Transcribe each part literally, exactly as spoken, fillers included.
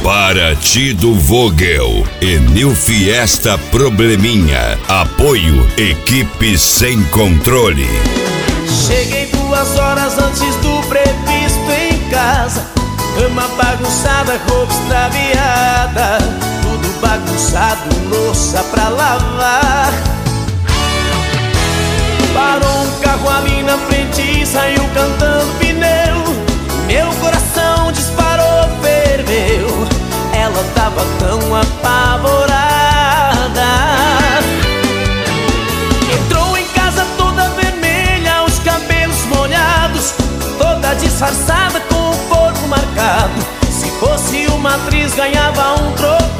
Partido Vogel e New Fiesta Probleminha. Apoio Equipe Sem Controle. Cheguei duas horas antes do previsto em casa. Cama bagunçada, roupa extraviada, tudo bagunçado, louça pra lavar. Parou um carro ali na frente e saiu cantando pneu. Meu coração disparou, ferveu. Ela tava tão apavorada. Entrou em casa toda vermelha, os cabelos molhados, toda disfarçada com o corpo marcado. Se fosse uma atriz ganhava um troféu.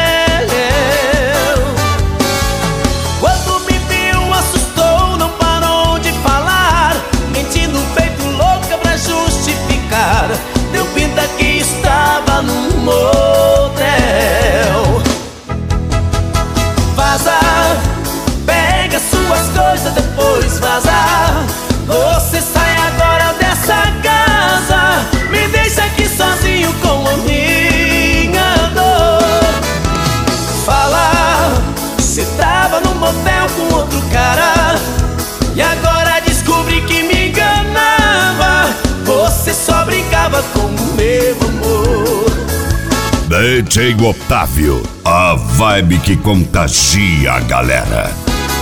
Quando me viu assustou, não parou de falar, mentindo feito louca pra justificar. Deu pinta que estava num motel. Vaza, pega suas coisas, depois vaza. Você sai agora dessa casa, me deixa aqui sozinho com a minha dor. Fala, você tava num motel com outro cara e agora descobri que me enganava. Você só brincava com o meu amor. D J Otávio, a vibe que contagia a galera.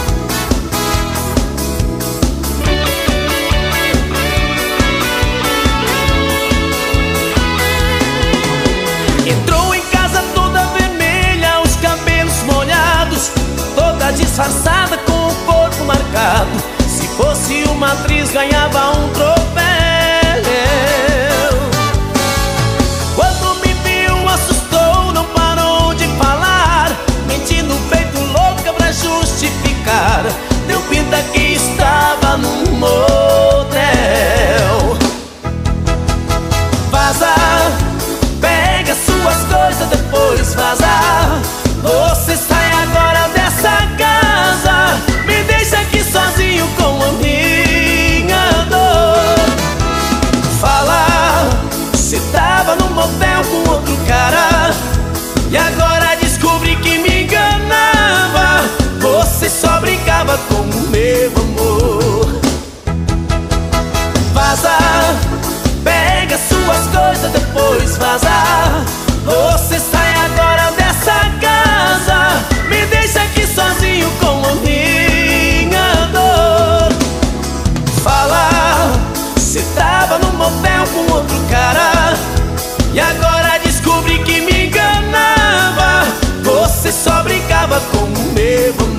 Entrou em casa toda vermelha, os cabelos molhados, toda disfarçada com o corpo marcado. Se fosse uma atriz ganhava um troféu. Quando me viu assustou, não parou de falar, mentindo feito louca pra justificar. Deu pinta que estava num motel. Vaza, pega suas coisas, depois vaza. Você sai agora dessa casa, me deixa aqui sozinho com a minha dor. Fala, você tava num motel com outro cara e agora descobri que me enganava. Você só brincava com o meu amor. Vaza, pega suas coisas, depois vaza. Você sai agora dessa casa, me deixa aqui sozinho com a minha dor. Fala, você tava num motel com outro cara e agora descobri que me enganava. Você só brincava com o meu amor.